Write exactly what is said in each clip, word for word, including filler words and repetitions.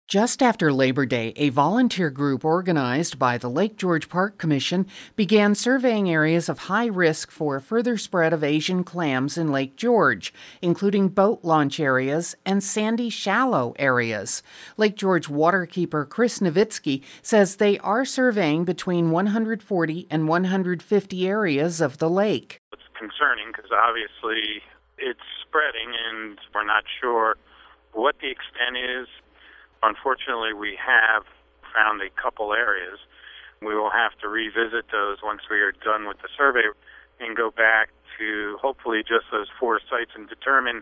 Just after Labor Day, a volunteer group organized by the Lake George Park Commission began surveying areas of high risk for further spread of Asian clams in Lake George, including boat launch areas and sandy shallow areas. Lake George waterkeeper Chris Nowitzki says they are surveying between one hundred forty and one hundred fifty areas of the lake. It's concerning because obviously it's spreading and we're not sure what the extent is. Unfortunately, we have found a couple areas. We will have to revisit those once we are done with the survey and go back to hopefully just those four sites and determine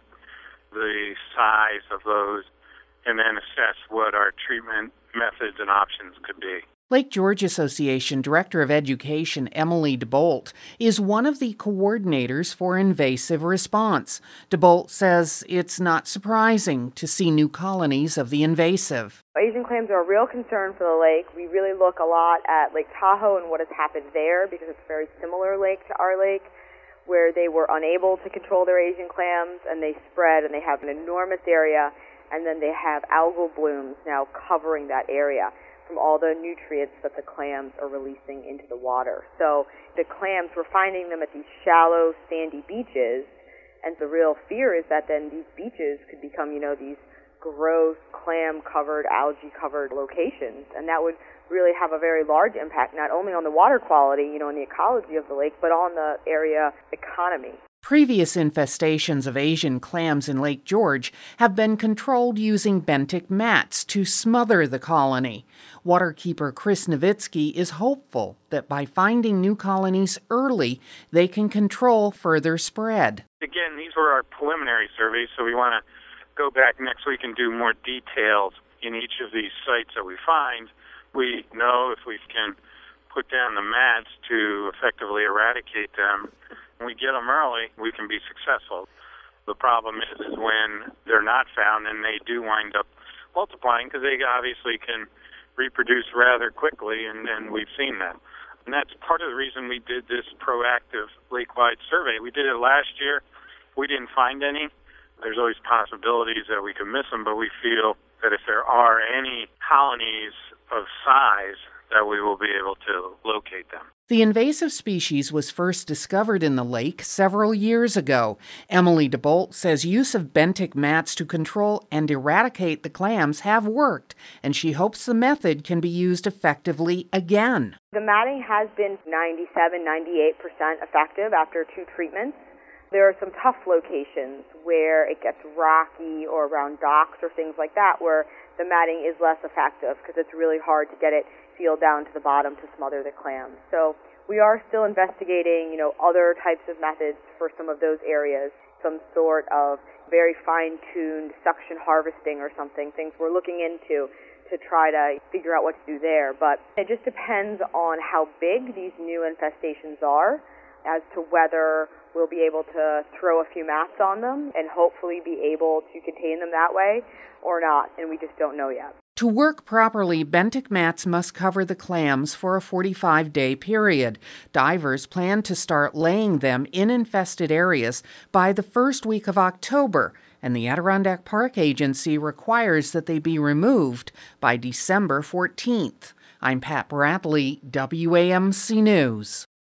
the size of those and then assess what our treatment methods and options could be. Lake George Association Director of Education Emily DeBolt is one of the coordinators for invasive response. DeBolt says it's not surprising to see new colonies of the invasive. Asian clams are a real concern for the lake. We really look a lot at Lake Tahoe and what has happened there because it's a very similar lake to our lake, where they were unable to control their Asian clams and they spread and they have an enormous area, and then they have algal blooms now covering that area from all the nutrients that the clams are releasing into the water. So the clams, we're finding them at these shallow, sandy beaches, and the real fear is that then these beaches could become, you know, these gross, clam-covered, algae-covered locations, and that would really have a very large impact not only on the water quality, you know, and the ecology of the lake, but on the area economy. Previous infestations of Asian clams in Lake George have been controlled using benthic mats to smother the colony. Waterkeeper Chris Nowitzki is hopeful that by finding new colonies early, they can control further spread. Again, these were our preliminary surveys, so we want to go back next week and do more details in each of these sites that we find. We know if we can put down the mats to effectively eradicate them, when we get them early, we can be successful. The problem is, is when they're not found and they do wind up multiplying because they obviously can reproduce rather quickly, and, and we've seen that. And that's part of the reason we did this proactive lake-wide survey. We did it last year. We didn't find any. There's always possibilities that we could miss them, but we feel that if there are any colonies of size, that we will be able to locate them. The invasive species was first discovered in the lake several years ago. Emily DeBolt says use of benthic mats to control and eradicate the clams have worked, and she hopes the method can be used effectively again. The matting has been ninety-seven, ninety-eight percent effective after two treatments. There are some tough locations where it gets rocky or around docks or things like that where the matting is less effective because it's really hard to get it sealed down to the bottom to smother the clams. So we are still investigating, you know, other types of methods for some of those areas, some sort of very fine-tuned suction harvesting or something, things we're looking into to try to figure out what to do there. But it just depends on how big these new infestations are as to whether we'll be able to throw a few mats on them and hopefully be able to contain them that way or not, and we just don't know yet. To work properly, benthic mats must cover the clams for a forty-five day period. Divers plan to start laying them in infested areas by the first week of October, and the Adirondack Park Agency requires that they be removed by December fourteenth. I'm Pat Bradley, W A M C News.